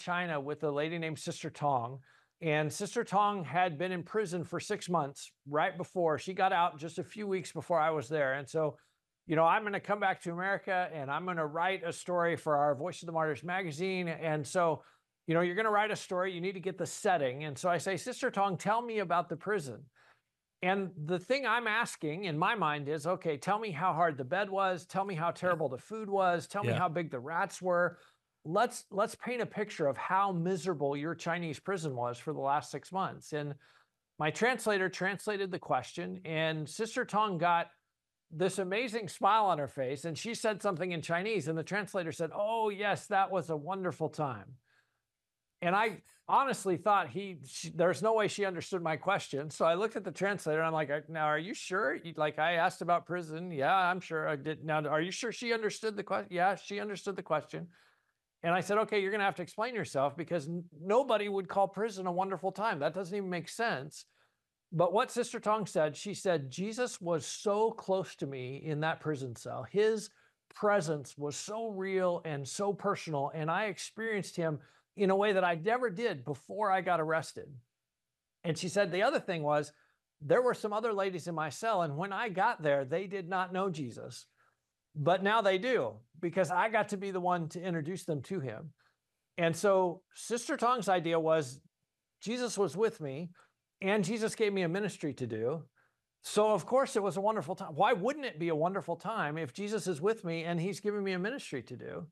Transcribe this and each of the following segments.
China with a lady named Sister Tong. And Sister Tong had been in prison for 6 months right before she got out, just a few weeks before I was there. And so, I'm going to come back to America and I'm going to write a story for our Voice of the Martyrs magazine. And so, you're going to write a story, you need to get the setting. And so I say, Sister Tong, tell me about the prison. And the thing I'm asking in my mind is, okay, tell me how hard the bed was. Tell me how terrible the food was. Tell me how big the rats were. Let's paint a picture of how miserable your Chinese prison was for the last 6 months. And my translator translated the question, and Sister Tong got this amazing smile on her face, and she said something in Chinese, and the translator said, "Oh, yes, that was a wonderful time." And I honestly thought there's no way she understood my question. So I looked at the translator and I'm like, now, are you sure? Like, I asked about prison. Yeah, I'm sure I did. Now, are you sure she understood the question? Yeah, she understood the question. And I said, okay, you're going to have to explain yourself, because nobody would call prison a wonderful time. That doesn't even make sense. But what Sister Tong said, she said, Jesus was so close to me in that prison cell. His presence was so real and so personal. And I experienced him in a way that I never did before I got arrested. And she said the other thing was, there were some other ladies in my cell, and when I got there, they did not know Jesus. But now they do, because I got to be the one to introduce them to him. And so Sister Tong's idea was, Jesus was with me, and Jesus gave me a ministry to do. So of course it was a wonderful time. Why wouldn't it be a wonderful time if Jesus is with me and he's giving me a ministry to do?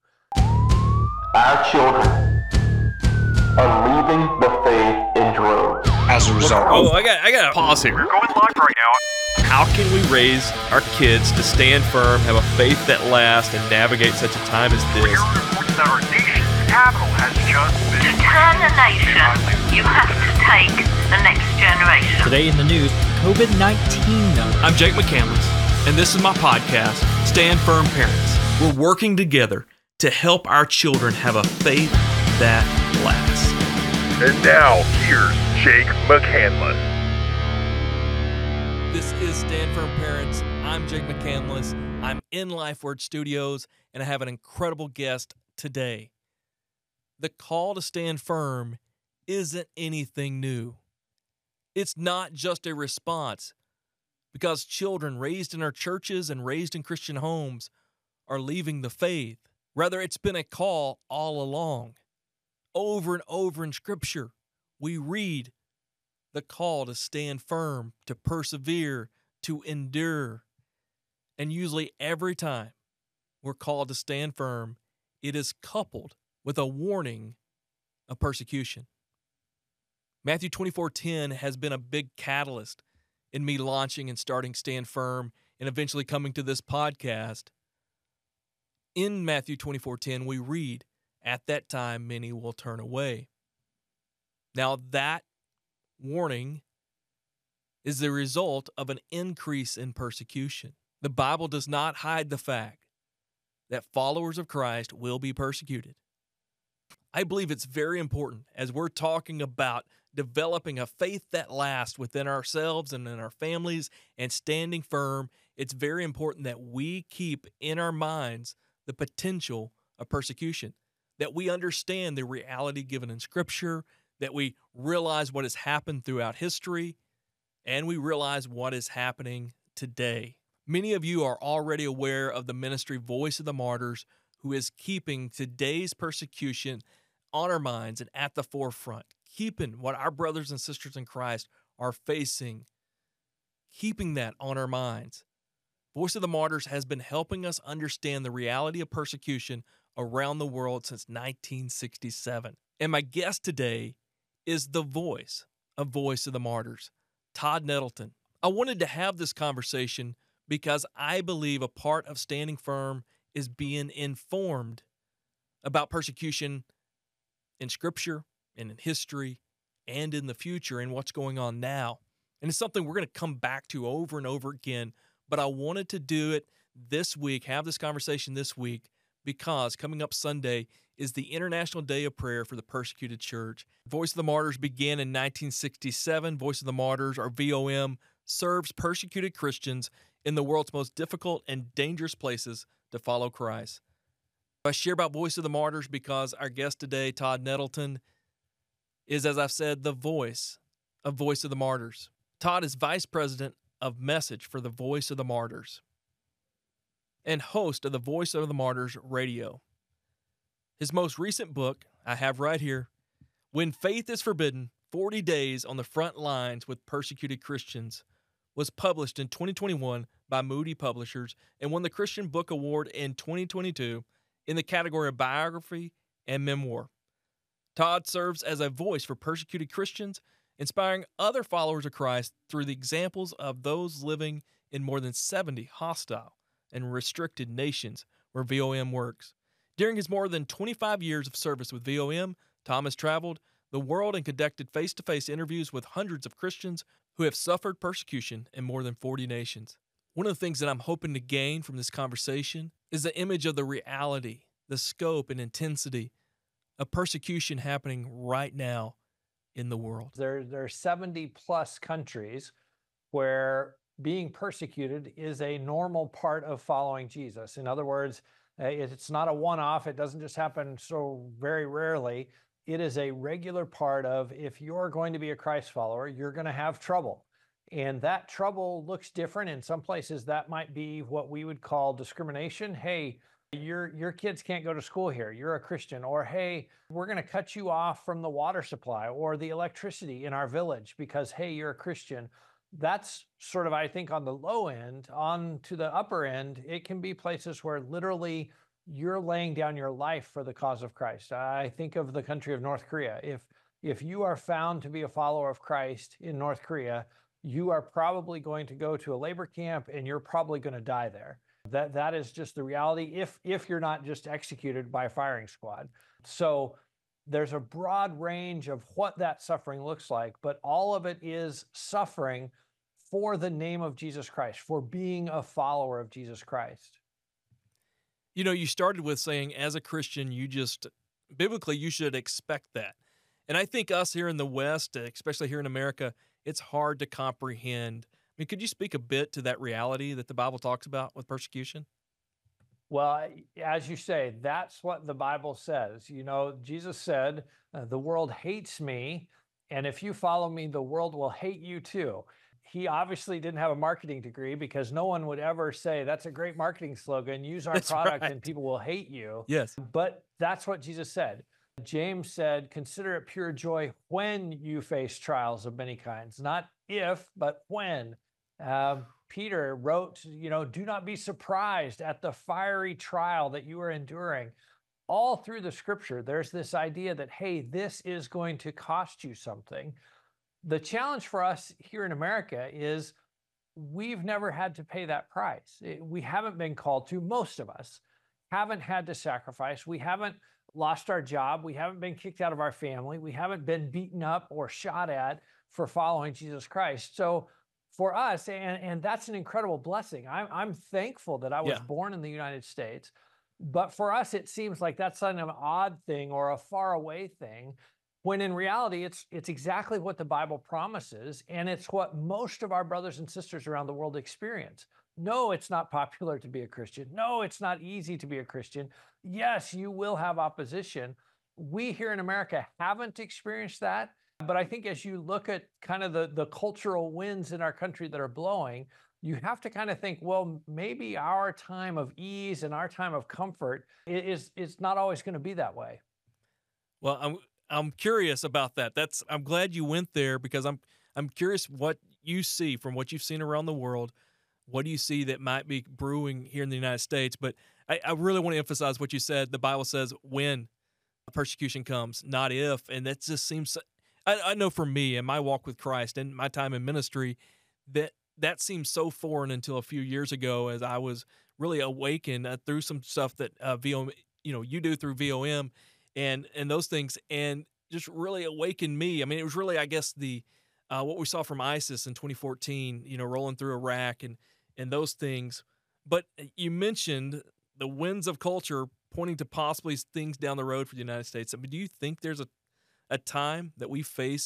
Our children are leaving the faith in droves. As a result. Oh, I got to pause here. We're going live right now. How can we raise our kids to stand firm, have a faith that lasts, and navigate such a time as this? We're reporting that our nation's capital has just been... To turn a nation, you have to take the next generation. Today in the news, COVID-19 numbers. I'm Jake McCandless, and this is my podcast, Stand Firm Parents. We're working together to help our children have a faith that lasts. And now, here's Jake McCandless. This is Stand Firm Parents. I'm Jake McCandless. I'm in LifeWord Studios, and I have an incredible guest today. The call to stand firm isn't anything new. It's not just a response, because children raised in our churches and raised in Christian homes are leaving the faith. Rather, it's been a call all along. Over and over in Scripture, we read the call to stand firm, to persevere, to endure. And usually every time we're called to stand firm, it is coupled with a warning of persecution. Matthew 24:10 has been a big catalyst in me launching and starting Stand Firm and eventually coming to this podcast. In Matthew 24:10, we read, "At that time, many will turn away." Now, that warning is the result of an increase in persecution. The Bible does not hide the fact that followers of Christ will be persecuted. I believe it's very important, as we're talking about developing a faith that lasts within ourselves and in our families and standing firm, it's very important that we keep in our minds the potential of persecution, that we understand the reality given in Scripture, that we realize what has happened throughout history, and we realize what is happening today. Many of you are already aware of the ministry Voice of the Martyrs, who is keeping today's persecution on our minds and at the forefront, keeping what our brothers and sisters in Christ are facing, keeping that on our minds. Voice of the Martyrs has been helping us understand the reality of persecution around the world since 1967. And my guest today is the voice of Voice of the Martyrs, Todd Nettleton. I wanted to have this conversation because I believe a part of standing firm is being informed about persecution in Scripture and in history and in the future and what's going on now. And it's something we're going to come back to over and over again, but I wanted to do it this week, have this conversation this week, because coming up Sunday is the International Day of Prayer for the Persecuted Church. Voice of the Martyrs began in 1967. Voice of the Martyrs, or VOM, serves persecuted Christians in the world's most difficult and dangerous places to follow Christ. I share about Voice of the Martyrs because our guest today, Todd Nettleton, is, as I've said, the voice of Voice of the Martyrs. Todd is Vice President of Message for the Voice of the Martyrs and host of the Voice of the Martyrs radio. His most recent book, I have right here, When Faith is Forbidden, 40 Days on the Front Lines with Persecuted Christians, was published in 2021 by Moody Publishers and won the Christian Book Award in 2022 in the category of biography and memoir. Todd serves as a voice for persecuted Christians, inspiring other followers of Christ through the examples of those living in more than 70 hostile and restricted nations where VOM works. During his more than 25 years of service with VOM, Tom has traveled the world and conducted face-to-face interviews with hundreds of Christians who have suffered persecution in more than 40 nations. One of the things that I'm hoping to gain from this conversation is the image of the reality, the scope and intensity of persecution happening right now in the world. There are 70 plus countries where being persecuted is a normal part of following Jesus. In other words, it's not a one-off. It doesn't just happen so very rarely. It is a regular part of, if you're going to be a Christ follower, you're going to have trouble. And that trouble looks different. In some places, that might be what we would call discrimination. Hey, your kids can't go to school here. You're a Christian. Or, hey, we're going to cut you off from the water supply or the electricity in our village because, hey, you're a Christian. That's sort of, I think, on the low end. On to the upper end, it can be places where literally you're laying down your life for the cause of Christ. I think of the country of North Korea. If you are found to be a follower of Christ in North Korea, you are probably going to go to a labor camp and you're probably going to die there. That is just the reality if you're not just executed by a firing squad. So there's a broad range of what that suffering looks like, but all of it is suffering for the name of Jesus Christ, for being a follower of Jesus Christ. You know, you started with saying, as a Christian, biblically, you should expect that. And I think us here in the West, especially here in America, it's hard to comprehend. I mean, could you speak a bit to that reality that the Bible talks about with persecution? Well, as you say, that's what the Bible says. You know, Jesus said, the world hates me, and if you follow me, the world will hate you too. He obviously didn't have a marketing degree because no one would ever say, that's a great marketing slogan, use our product and people will hate you. Yes. But that's what Jesus said. James said, consider it pure joy when you face trials of many kinds, not if, but when. Peter wrote, do not be surprised at the fiery trial that you are enduring. All through the scripture, there's this idea that, hey, this is going to cost you something. The challenge for us here in America is we've never had to pay that price. We haven't been called to, most of us haven't had to sacrifice. We haven't lost our job. We haven't been kicked out of our family. We haven't been beaten up or shot at for following Jesus Christ. So for us, and that's an incredible blessing. I'm thankful that I was born in the United States, but for us, it seems like that's an odd thing or a far away thing, when in reality, it's exactly what the Bible promises, and it's what most of our brothers and sisters around the world experience. No, it's not popular to be a Christian. No, it's not easy to be a Christian. Yes, you will have opposition. We here in America haven't experienced that. But I think as you look at kind of the cultural winds in our country that are blowing, you have to kind of think, well, maybe our time of ease and our time of comfort is not always going to be that way. Well, I'm curious about that. I'm glad you went there because I'm curious what you see from what you've seen around the world. What do you see that might be brewing here in the United States? But I really want to emphasize what you said. The Bible says when persecution comes, not if. And that just seems, I know for me and my walk with Christ and my time in ministry, that seems so foreign until a few years ago as I was really awakened through some stuff that VOM, you do through VOM and those things, and just really awakened me. I mean, it was really, I guess, the what we saw from ISIS in 2014, rolling through Iraq and those things. But you mentioned the winds of culture pointing to possibly things down the road for the United States. I mean, do you think there's a time that we face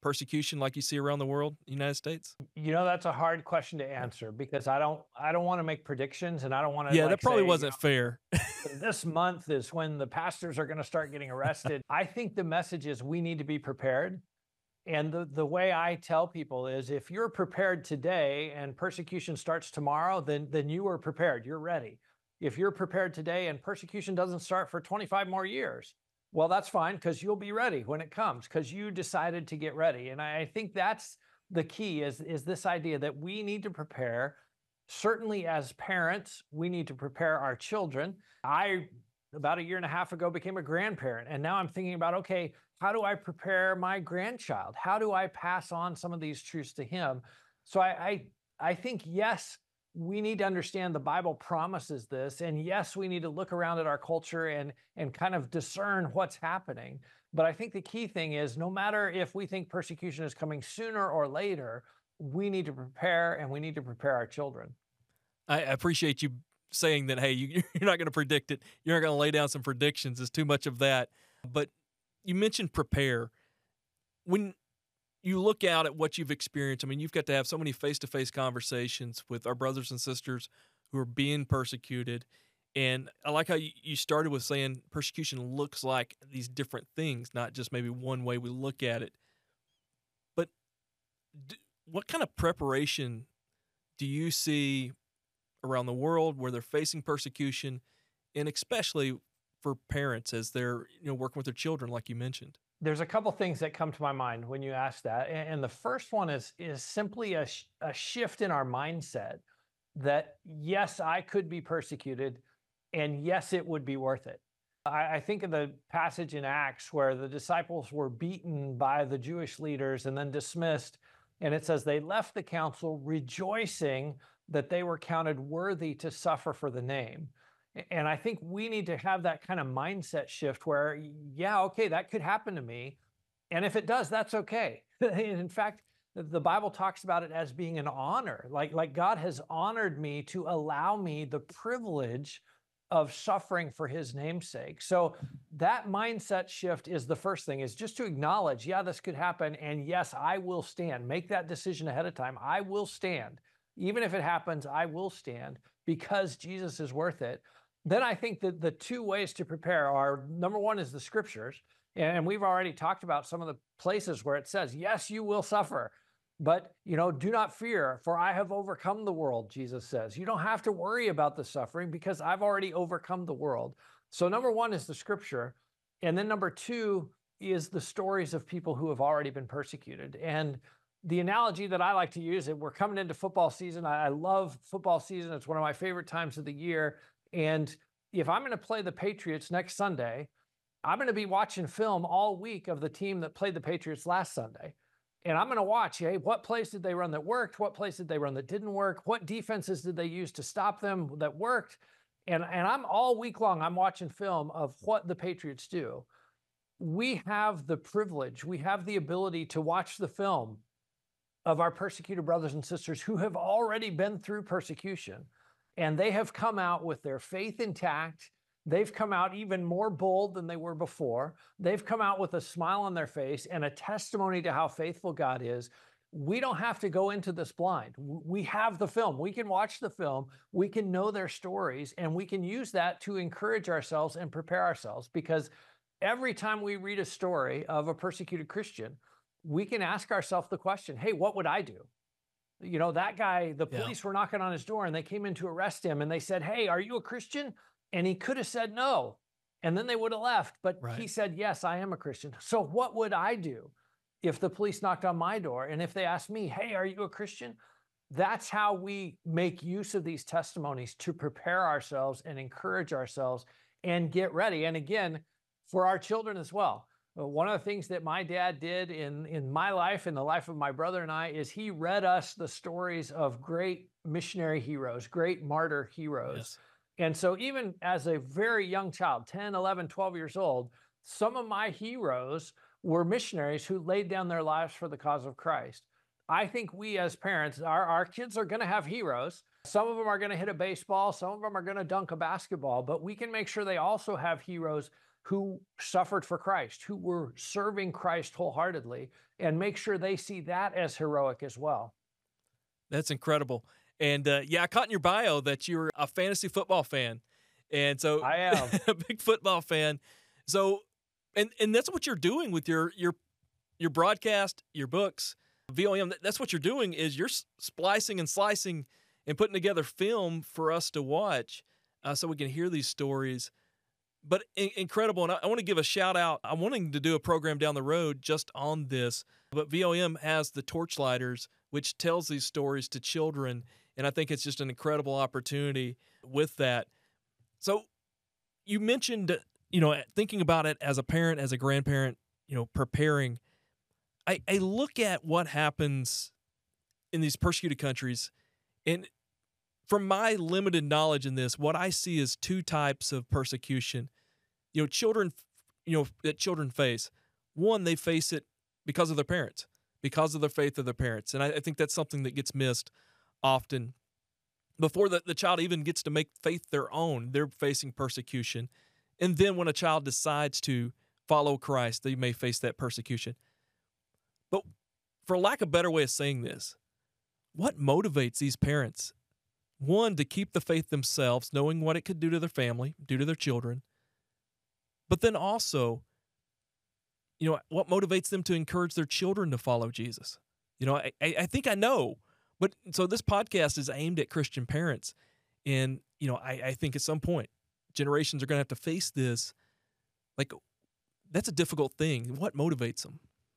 persecution like you see around the world, United States? That's a hard question to answer because I don't want to make predictions, and I don't want to Yeah, that probably wasn't fair. this month is when the pastors are going to start getting arrested. I think the message is we need to be prepared. And the way I tell people is if you're prepared today and persecution starts tomorrow, then you are prepared. You're ready. If you're prepared today and persecution doesn't start for 25 more years, well, that's fine because you'll be ready when it comes because you decided to get ready. And I think that's the key is this idea that we need to prepare. Certainly as parents, we need to prepare our children. I, about a year and a half ago, became a grandparent. And now I'm thinking about, okay, how do I prepare my grandchild? How do I pass on some of these truths to him? So I think, yes, we need to understand the Bible promises this. And yes, we need to look around at our culture and kind of discern what's happening. But I think the key thing is no matter if we think persecution is coming sooner or later, we need to prepare and we need to prepare our children. I appreciate you saying that, hey, you're not going to predict it. You're not going to lay down some predictions. It's too much of that. But you mentioned prepare. When you look out at what you've experienced, I mean, you've got to have so many face-to-face conversations with our brothers and sisters who are being persecuted. And I like how you started with saying persecution looks like these different things, not just maybe one way we look at it. But what kind of preparation do you see around the world where they're facing persecution, and especially for parents as they're working with their children, like you mentioned? There's a couple things that come to my mind when you ask that. And the first one is simply a shift in our mindset that, yes, I could be persecuted, and yes, it would be worth it. I think of the passage in Acts where the disciples were beaten by the Jewish leaders and then dismissed. And it says they left the council rejoicing that they were counted worthy to suffer for the name. And I think we need to have that kind of mindset shift where, yeah, okay, that could happen to me. And if it does, that's okay. In fact, the Bible talks about it as being an honor. Like God has honored me to allow me the privilege of suffering for his namesake. So that mindset shift is the first thing, is just to acknowledge, yeah, this could happen. And yes, I will stand. Make that decision ahead of time. I will stand. Even if it happens, I will stand because Jesus is worth it. Then I think that the two ways to prepare are, number one is the scriptures. And we've already talked about some of the places where it says, yes, you will suffer, but do not fear, for I have overcome the world, Jesus says. You don't have to worry about the suffering because I've already overcome the world. So number one is the scripture. And then number two is the stories of people who have already been persecuted. And the analogy that I like to use, and we're coming into football season. I love football season. It's one of my favorite times of the year. And if I'm going to play the Patriots next Sunday, I'm going to be watching film all week of the team that played the Patriots last Sunday. And I'm going to watch, hey, what plays did they run that worked? What plays did they run that didn't work? What defenses did they use to stop them that worked? And I'm all week long, I'm watching film of what the Patriots do. We have the privilege, we have the ability to watch the film of our persecuted brothers and sisters who have already been through persecution. And they have come out with their faith intact. They've come out even more bold than they were before. They've come out with a smile on their face and a testimony to how faithful God is. We don't have to go into this blind. We have the film. We can watch the film. We can know their stories, and we can use that to encourage ourselves and prepare ourselves, because every time we read a story of a persecuted Christian, we can ask ourselves the question, hey, what would I do? That guy, the police were knocking on his door and they came in to arrest him and they said, hey, are you a Christian? And he could have said no, and then they would have left. But he said, yes, I am a Christian. So what would I do if the police knocked on my door and if they asked me, hey, are you a Christian? That's how we make use of these testimonies to prepare ourselves and encourage ourselves and get ready. And again, for our children as well. One of the things that my dad did in my life, in the life of my brother and I, is he read us the stories of great missionary heroes, great martyr heroes. Yes. And so even as a very young child, 10, 11, 12 years old, some of my heroes were missionaries who laid down their lives for the cause of Christ. I think we as parents, our kids are going to have heroes. Some of them are going to hit a baseball. Some of them are going to dunk a basketball. But we can make sure they also have heroes who suffered for Christ, who were serving Christ wholeheartedly, and make sure they see that as heroic as well. That's incredible. And I caught in your bio that you're a fantasy football fan. And so I am a big football fan. So, and that's what you're doing with your broadcast, your books, VOM. That's what you're doing is you're splicing and slicing and putting together film for us to watch so we can hear these stories. But incredible. And I want to give a shout out. I'm wanting to do a program down the road just on this. But VOM has the Torchlighters, which tells these stories to children. And I think it's just an incredible opportunity with that. So you mentioned, thinking about it as a parent, as a grandparent, preparing. I look at what happens in these persecuted countries, and from my limited knowledge in this, what I see is two types of persecution. Children, that children face. One, they face it because of their parents, because of the faith of their parents. And I think that's something that gets missed often. Before the child even gets to make faith their own, they're facing persecution. And then when a child decides to follow Christ, they may face that persecution. But for lack of a better way of saying this, what motivates these parents? One, to keep the faith themselves, knowing what it could do to their family, do to their children. But then also, what motivates them to encourage their children to follow Jesus? I think I know. But so this podcast is aimed at Christian parents. And, I think at some point, generations are going to have to face this. Like, that's a difficult thing. What motivates them?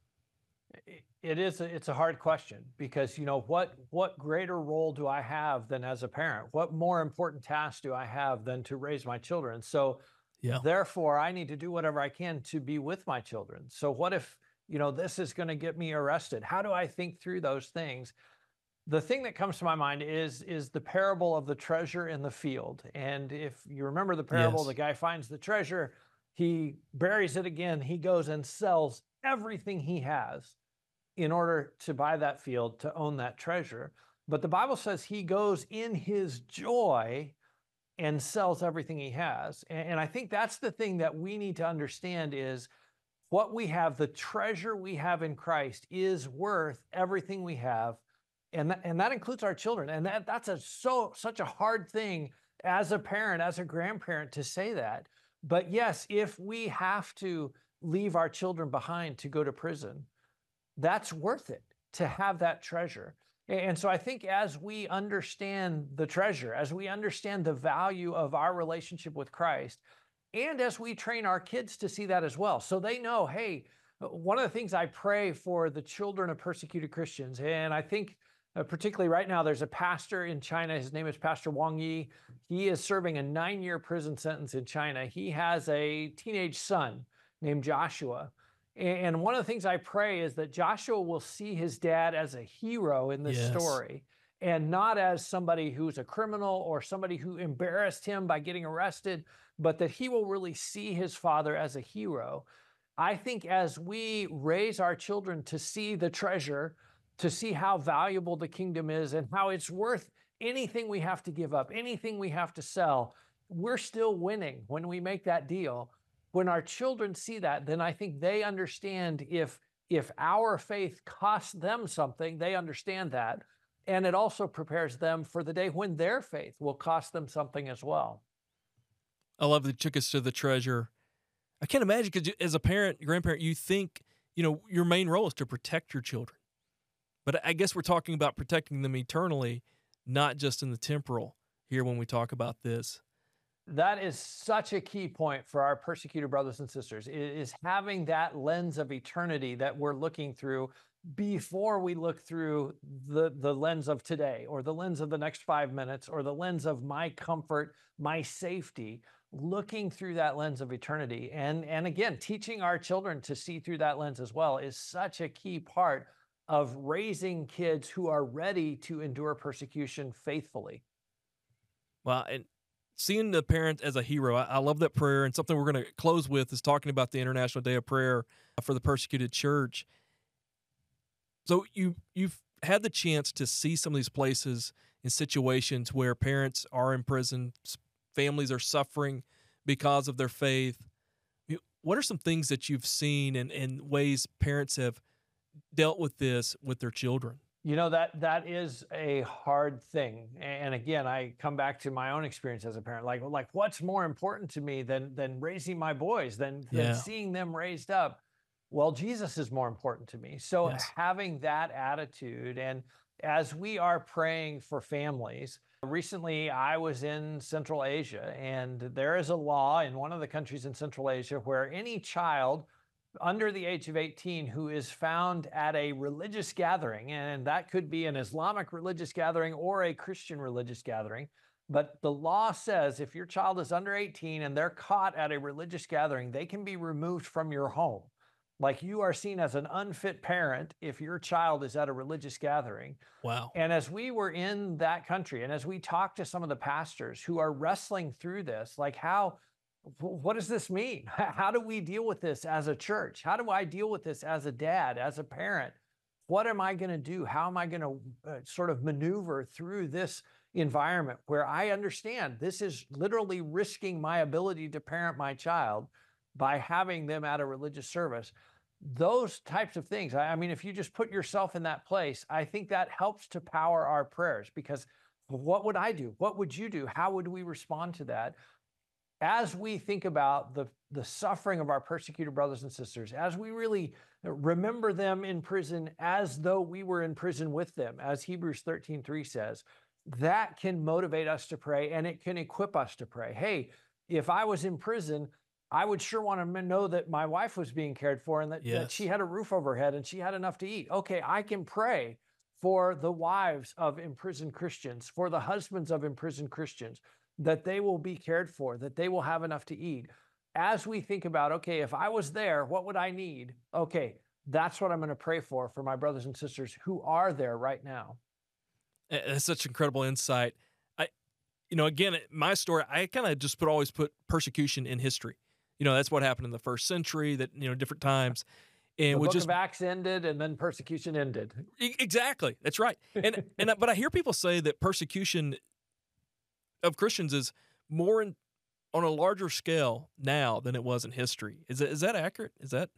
It's a hard question because, what greater role do I have than as a parent? What more important task do I have than to raise my children? So therefore, I need to do whatever I can to be with my children. So what if, this is going to get me arrested? How do I think through those things? The thing that comes to my mind is the parable of the treasure in the field. And if you remember the parable, Yes. The guy finds the treasure, he buries it again, he goes and sells everything he has in order to buy that field, to own that treasure. But the Bible says he goes in his joy and sells everything he has. And I think that's the thing that we need to understand is what we have, the treasure we have in Christ is worth everything we have. And that includes our children. And that's such a hard thing as a parent, as a grandparent to say that. But yes, if we have to leave our children behind to go to prison, that's worth it to have that treasure. And so I think as we understand the treasure, as we understand the value of our relationship with Christ, and as we train our kids to see that as well, so they know, hey, one of the things I pray for the children of persecuted Christians, and I think particularly right now, there's a pastor in China. His name is Pastor Wang Yi. He is serving a 9-year prison sentence in China. He has a teenage son named Joshua. And one of the things I pray is that Joshua will see his dad as a hero in this story and not as somebody who's a criminal or somebody who embarrassed him by getting arrested, but that he will really see his father as a hero. I think as we raise our children to see the treasure, to see how valuable the kingdom is and how it's worth anything we have to give up, anything we have to sell, we're still winning when we make that deal. When our children see that, then I think they understand if our faith costs them something, they understand that. And it also prepares them for the day when their faith will cost them something as well. I love the took us to the treasure. I can't imagine, because as a parent, grandparent, you think, your main role is to protect your children. But I guess we're talking about protecting them eternally, not just in the temporal here when we talk about this. That is such a key point for our persecuted brothers and sisters, is having that lens of eternity that we're looking through before we look through the lens of today, or the lens of the next 5 minutes, or the lens of my comfort, my safety, looking through that lens of eternity. And again, teaching our children to see through that lens as well is such a key part of raising kids who are ready to endure persecution faithfully. Well, and seeing the parent as a hero, I love that prayer. And something we're going to close with is talking about the International Day of Prayer for the Persecuted Church. So you've had the chance to see some of these places and situations where parents are in prison, families are suffering because of their faith. what are some things that you've seen and ways parents have dealt with this with their children? That is a hard thing. And again, I come back to my own experience as a parent. Like what's more important to me than raising my boys, than seeing them raised up? Well, Jesus is more important to me. So Yes. having that attitude, and as we are praying for families, recently I was in Central Asia, and there is a law in one of the countries in Central Asia where any child under the age of 18 who is found at a religious gathering, and that could be an Islamic religious gathering or a Christian religious gathering, but the law says if your child is under 18 and they're caught at a religious gathering, they can be removed from your home. Like, you are seen as an unfit parent if your child is at a religious gathering. Wow. And as we were in that country, and as we talked to some of the pastors who are wrestling through this, like, what does this mean? How do we deal with this as a church? How do I deal with this as a dad, as a parent? What am I going to do? How am I going to sort of maneuver through this environment where I understand this is literally risking my ability to parent my child by having them at a religious service? Those types of things. I mean, if you just put yourself in that place, I think that helps to power our prayers, because what would I do? What would you do? How would we respond to that? As we think about the suffering of our persecuted brothers and sisters, as we really remember them in prison as though we were in prison with them, as Hebrews 13:3 says, that can motivate us to pray, and it can equip us to pray. Hey, if I was in prison, I would sure want to know that my wife was being cared for, and that Yes. she had a roof over her head and she had enough to eat. Okay, I can pray for the wives of imprisoned Christians, for the husbands of imprisoned Christians, that they will be cared for, that they will have enough to eat. As we think about, okay, if I was there, what would I need? Okay, that's what I'm going to pray for my brothers and sisters who are there right now. That's such incredible insight. Again, my story, I kind of just always put persecution in history. That's what happened in the first century, that, different times. And the book of Acts ended, and then persecution ended. Exactly. That's right. But I hear people say that persecution of Christians is more on a larger scale now than it was in history. Is that accurate? Is that?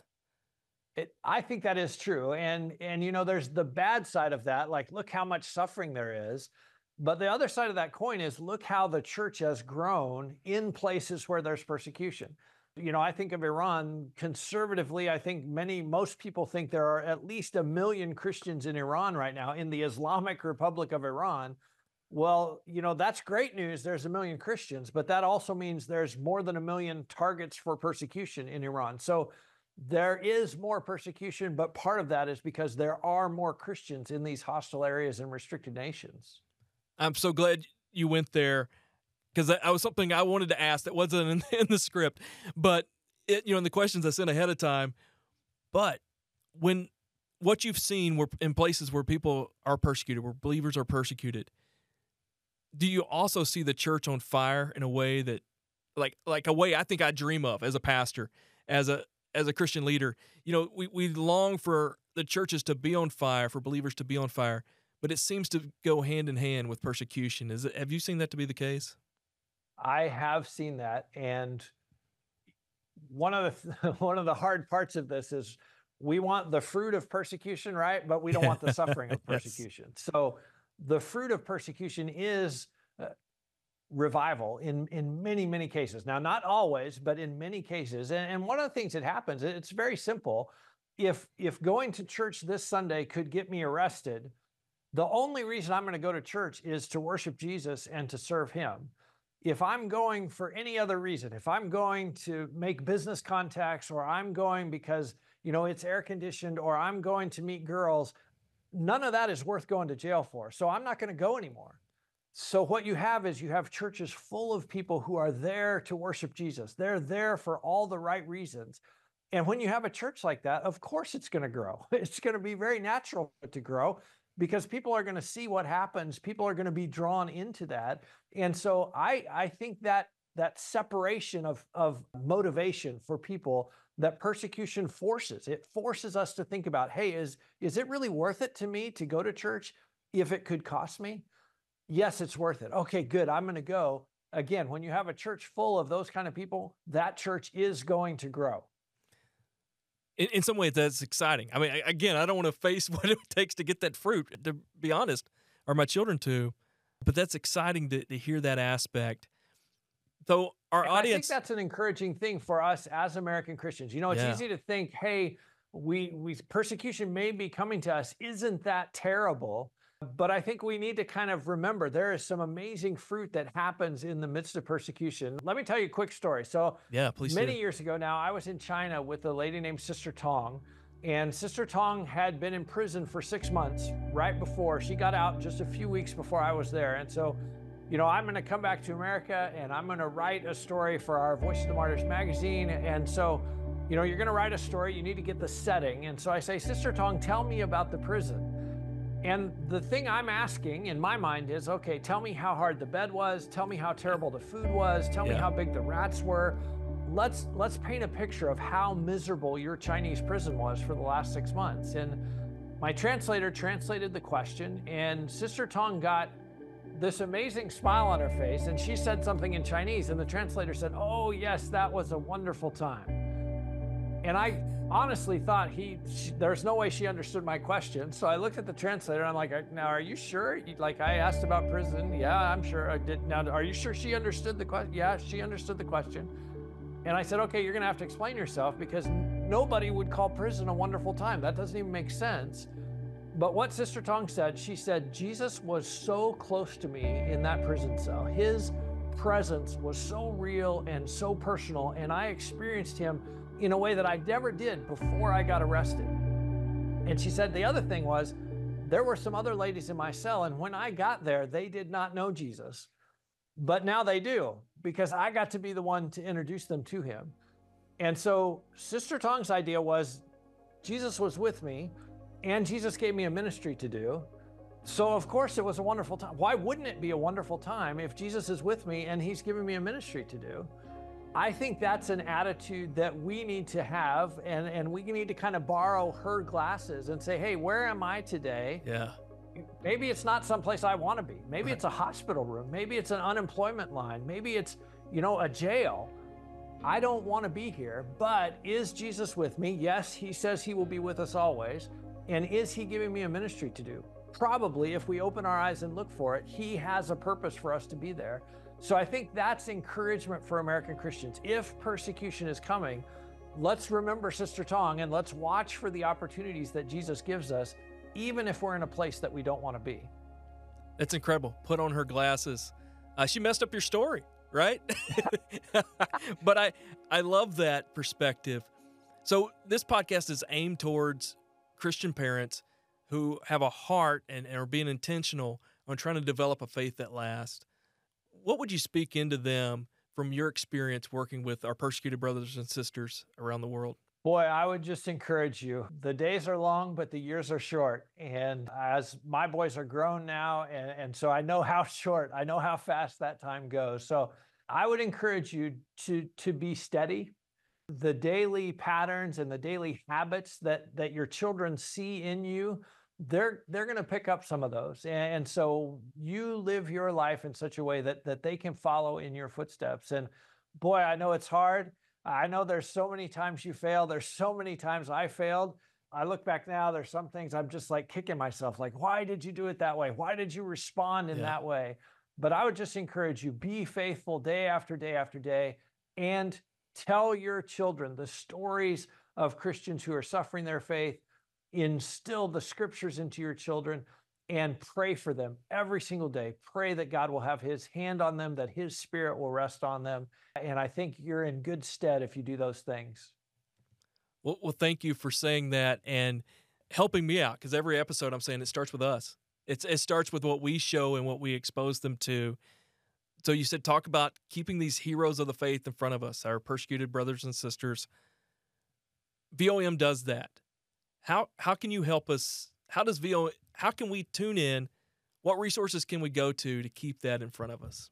I think that is true. And there's the bad side of that. Like, look how much suffering there is. But the other side of that coin is, look how the church has grown in places where there's persecution. I think of Iran conservatively. I think most people think there are at least 1 million Christians in Iran right now, in the Islamic Republic of Iran. Well, that's great news. There's 1 million Christians, but that also means there's more than 1 million targets for persecution in Iran. So there is more persecution, but part of that is because there are more Christians in these hostile areas and restricted nations. I'm so glad you went there, because that was something I wanted to ask that wasn't in the script, but in the questions I sent ahead of time. But what you've seen were in places where people are persecuted, where believers are persecuted, do you also see the church on fire in a way that, like a way I think I dream of as a pastor, as a Christian leader? We long for the churches to be on fire, for believers to be on fire, but it seems to go hand in hand with persecution. Have you seen that to be the case? I have seen that, and one of the hard parts of this is we want the fruit of persecution, right? But we don't want the suffering of persecution. Yes. So the fruit of persecution is revival in many, many cases. Now, not always, but in many cases. And one of the things that happens, it's very simple. If going to church this Sunday could get me arrested, the only reason I'm going to go to church is to worship Jesus and to serve him. If I'm going for any other reason, if I'm going to make business contacts, or I'm going because, it's air conditioned, or I'm going to meet girls, none of that is worth going to jail for. So I'm not going to go anymore. So what you have is churches full of people who are there to worship Jesus. They're there for all the right reasons. And when you have a church like that, of course it's going to grow. It's going to be very natural to grow, because people are going to see what happens. People are going to be drawn into that. And so I think that separation of motivation for people, that persecution forces us to think about, hey, is it really worth it to me to go to church if it could cost me? Yes, it's worth it. Okay, good. I'm going to go. Again, when you have a church full of those kind of people, that church is going to grow. In some ways, that's exciting. I mean, again, I don't want to face what it takes to get that fruit, to be honest, or my children to, but that's exciting to hear that aspect. So our And I think audience, that's an encouraging thing for us as American Christians. You know, it's Yeah. easy to think, hey, we persecution may be coming to us. Isn't that terrible? But I think we need to kind of remember there is some amazing fruit that happens in the midst of persecution. Let me tell you a quick story. So yeah, please many do. years ago now, I was in China with a lady named Sister Tong. And Sister Tong had been in prison for 6 months right before she got out, just a few weeks before I was there. And so, you know, I'm going to come back to America and I'm going to write a story for our Voice of the Martyrs magazine. And so, you know, you're going to write a story, you need to get the setting. And so I say, Sister Tong, tell me about the prison. And the thing I'm asking in my mind is, okay, tell me how hard the bed was. Tell me how terrible the food was. Tell me Yeah. how big the rats were. Let's paint a picture of how miserable your Chinese prison was for the last 6 months. And my translator translated the question, and Sister Tong got this amazing smile on her face, and she said something in Chinese, and the translator said, "Oh yes, that was a wonderful time." And I honestly thought there's no way she understood my question. So I looked at the translator and I'm like, now, are you sure? Like, I asked about prison. Yeah, I'm sure I did. Now, are you sure she understood the question? Yeah, she understood the question. And I said, okay, you're going to have to explain yourself, because nobody would call prison a wonderful time. That doesn't even make sense. But what Sister Tong said, she said, Jesus was so close to me in that prison cell. His presence was so real and so personal, and I experienced him in a way that I never did before I got arrested. And she said the other thing was, there were some other ladies in my cell, and when I got there, they did not know Jesus. But now they do, because I got to be the one to introduce them to him. And so Sister Tong's idea was, Jesus was with me, and Jesus gave me a ministry to do. So of course it was a wonderful time. Why wouldn't it be a wonderful time if Jesus is with me and he's giving me a ministry to do? I think that's an attitude that we need to have, and we need to kind of borrow her glasses and say, hey, where am I today? Yeah. Maybe it's not someplace I want to be. Maybe it's a hospital room. Maybe it's an unemployment line. Maybe it's, you know, a jail. I don't want to be here, but is Jesus with me? Yes, he says he will be with us always. And is he giving me a ministry to do? Probably, if we open our eyes and look for it, he has a purpose for us to be there. So I think that's encouragement for American Christians. If persecution is coming, let's remember Sister Tong, and let's watch for the opportunities that Jesus gives us, even if we're in a place that we don't want to be. That's incredible. Put on her glasses. She messed up your story, right? But I love that perspective. So this podcast is aimed towards Christian parents who have a heart and are being intentional on trying to develop a faith that lasts. What would you speak into them from your experience working with our persecuted brothers and sisters around the world? Boy, I would just encourage you. The days are long, but the years are short. And as my boys are grown now, and so I know how short, I know how fast that time goes. So I would encourage you to be steady. The daily patterns and the daily habits that your children see in you, they're going to pick up some of those. And so you live your life in such a way that they can follow in your footsteps. And boy, I know it's hard. I know there's so many times you fail. There's so many times I failed. I look back now, there's some things I'm just like kicking myself, like, why did you do it that way? Why did you respond in that way? But I would just encourage you, be faithful day after day after day, and tell your children the stories of Christians who are suffering their faith. Instill the scriptures into your children and pray for them every single day. Pray that God will have his hand on them, that his spirit will rest on them. And I think you're in good stead if you do those things. Well, thank you for saying that and helping me out, because every episode I'm saying it starts with us. It starts with what we show and what we expose them to. So you said talk about keeping these heroes of the faith in front of us, our persecuted brothers and sisters. VOM does that. How can you help us? How can we tune in? What resources can we go to keep that in front of us?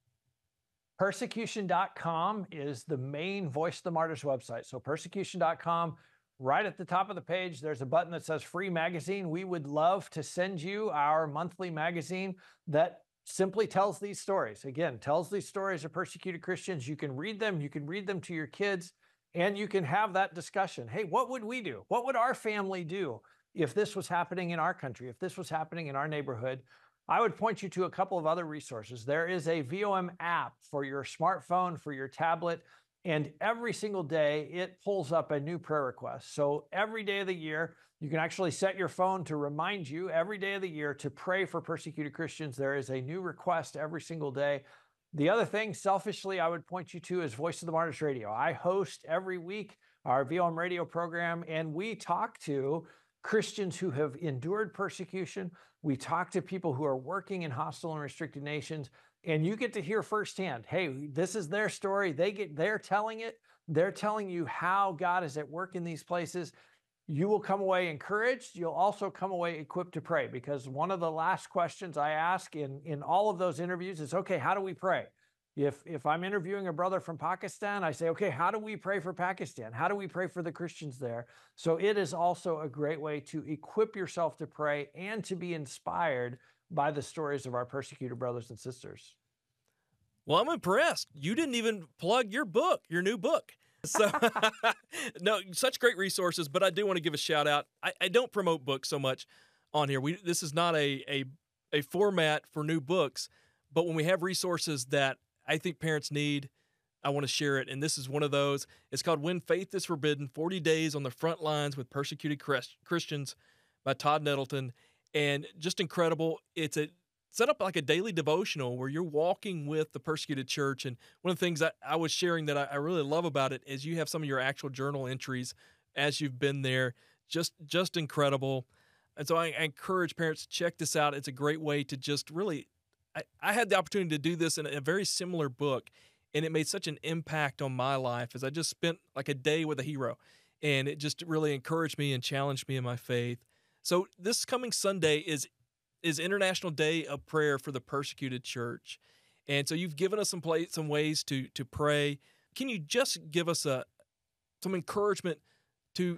Persecution.com is the main Voice of the Martyrs website. So persecution.com, right at the top of the page, there's a button that says free magazine. We would love to send you our monthly magazine that simply tells these stories. Again, tells these stories of persecuted Christians. You can read them. You can read them to your kids. and you can have that discussion. Hey, what would we do? What would our family do if this was happening in our country, if this was happening in our neighborhood? I would point you to a couple of other resources. There is a VOM app for your smartphone, for your tablet, and every single day it pulls up a new prayer request. So every day of the year, you can actually set your phone to remind you every day of the year to pray for persecuted Christians. There is a new request every single day. The other thing, selfishly, I would point you to is Voice of the Martyrs Radio. I host every week our VOM radio program, and we talk to Christians who have endured persecution. We talk to people who are working in hostile and restricted nations, and you get to hear firsthand, hey, this is their story. They're telling it. They're telling you how God is at work in these places. You will come away encouraged. You'll also come away equipped to pray, because one of the last questions I ask in all of those interviews is, okay, how do we pray? If I'm interviewing a brother from Pakistan, I say, okay, how do we pray for Pakistan? How do we pray for the Christians there? So it is also a great way to equip yourself to pray and to be inspired by the stories of our persecuted brothers and sisters. Well, I'm impressed. You didn't even plug your book, your new book. So, no, such great resources, but I do want to give a shout out. I don't promote books so much on here. This is not a format for new books, but when we have resources that I think parents need, I want to share it. And this is one of those. It's called When Faith is Forbidden, 40 Days on the Front Lines with Persecuted Christians by Todd Nettleton. And just incredible. It's set up like a daily devotional where you're walking with the persecuted church. And one of the things I was sharing that I really love about it is you have some of your actual journal entries as you've been there. Just incredible. And so I encourage parents to check this out. It's a great way to just really, I had the opportunity to do this in a very similar book, and it made such an impact on my life as I just spent like a day with a hero, and it just really encouraged me and challenged me in my faith. So this coming Sunday is International Day of Prayer for the Persecuted Church. And so you've given us some ways to pray. Can you just give us some encouragement to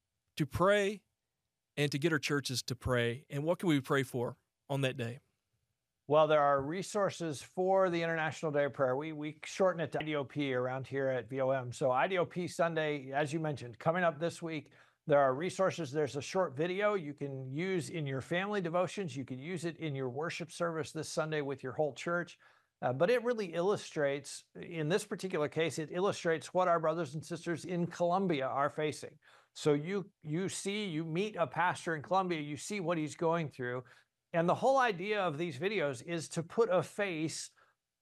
pray and to get our churches to pray? And what can we pray for on that day? Well, there are resources for the International Day of Prayer. We shorten it to IDOP around here at VOM. So IDOP Sunday, as you mentioned, coming up this week, there are resources. There's a short video you can use in your family devotions. You can use it in your worship service this Sunday with your whole church. But it really illustrates, in this particular case, it illustrates what our brothers and sisters in Colombia are facing. So you meet a pastor in Colombia, you see what he's going through. And the whole idea of these videos is to put a face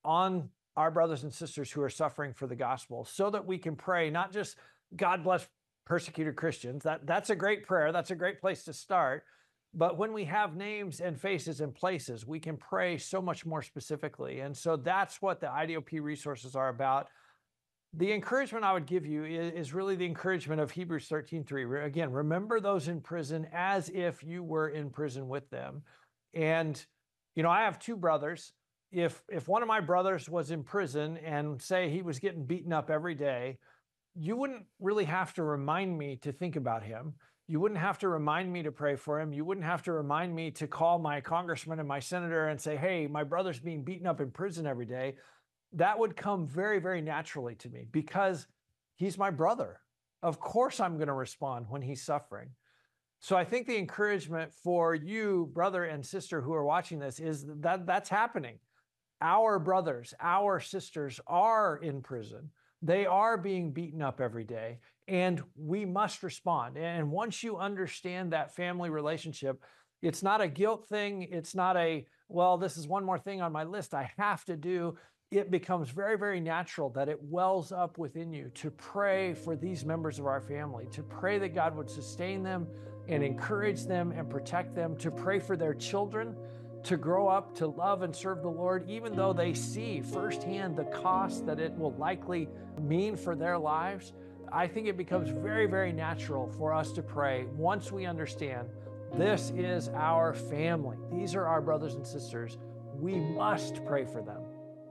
on our brothers and sisters who are suffering for the gospel so that we can pray, not just God bless persecuted Christians. That's a great prayer. That's a great place to start. But when we have names and faces and places, we can pray so much more specifically. And so that's what the IDOP resources are about. The encouragement I would give you is really the encouragement of Hebrews 13:3. Again, remember those in prison as if you were in prison with them. And, I have two brothers. If one of my brothers was in prison and say he was getting beaten up every day, you wouldn't really have to remind me to think about him. You wouldn't have to remind me to pray for him. You wouldn't have to remind me to call my congressman and my senator and say, hey, my brother's being beaten up in prison every day. That would come very, very naturally to me because he's my brother. Of course, I'm going to respond when he's suffering. So I think the encouragement for you, brother and sister who are watching this, is that that's happening. Our brothers, our sisters are in prison. They are being beaten up every day, and we must respond. And once you understand that family relationship, it's not a guilt thing. It's not well, this is one more thing on my list I have to do. It becomes very, very natural that it wells up within you to pray for these members of our family, to pray that God would sustain them and encourage them and protect them, to pray for their children to grow up to love and serve the Lord, even though they see firsthand the cost that it will likely mean for their lives. I think it becomes very, very natural for us to pray once we understand this is our family. These are our brothers and sisters. We must pray for them.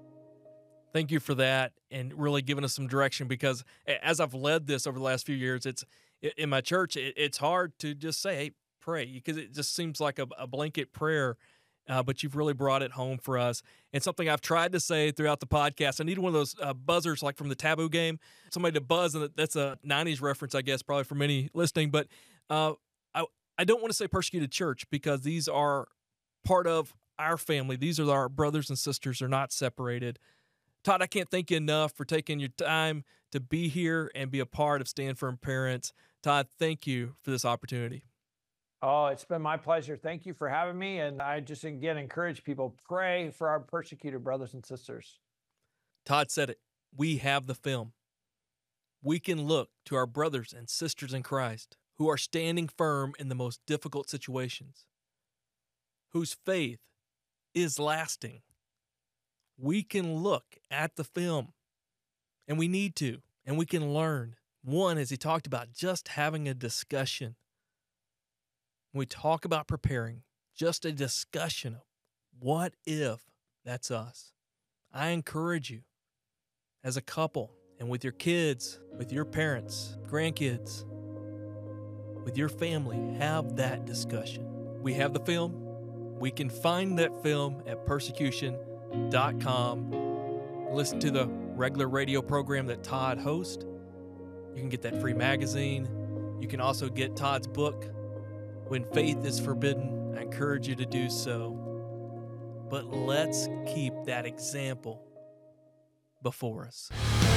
Thank you for that and really giving us some direction, because as I've led this over the last few years, it's in my church, it's hard to just say, hey, pray, because it just seems like a blanket prayer. but you've really brought it home for us. And something I've tried to say throughout the podcast, I need one of those buzzers like from the Taboo game, somebody to buzz, and that's a 90s reference, I guess, probably for many listening. But I don't want to say persecuted church because these are part of our family. These are our brothers and sisters. They're not separated. Todd, I can't thank you enough for taking your time to be here and be a part of Stand Firm Parents. Todd, thank you for this opportunity. Oh, it's been my pleasure. Thank you for having me. And I just, again, encourage people, pray for our persecuted brothers and sisters. Todd said it. We have the film. We can look to our brothers and sisters in Christ who are standing firm in the most difficult situations, whose faith is lasting. We can look at the film, and we need to, and we can learn. One, as he talked about, just having a discussion. When we talk about preparing, just a discussion of what if that's us. I encourage you as a couple and with your kids, with your parents, grandkids, with your family, have that discussion. We have the film. We can find that film at persecution.com. Listen to the regular radio program that Todd hosts. You can get that free magazine. You can also get Todd's book, When Faith is Forbidden. I encourage you to do so. But let's keep that example before us.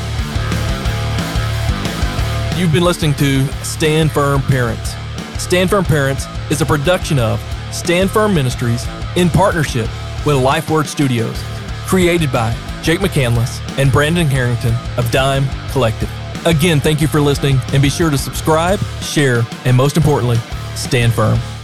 You've been listening to Stand Firm Parents. Stand Firm Parents is a production of Stand Firm Ministries in partnership with LifeWord Studios, created by Jake McCandless and Brandon Harrington of Dime Collective. Again, thank you for listening, and be sure to subscribe, share, and most importantly, stand firm.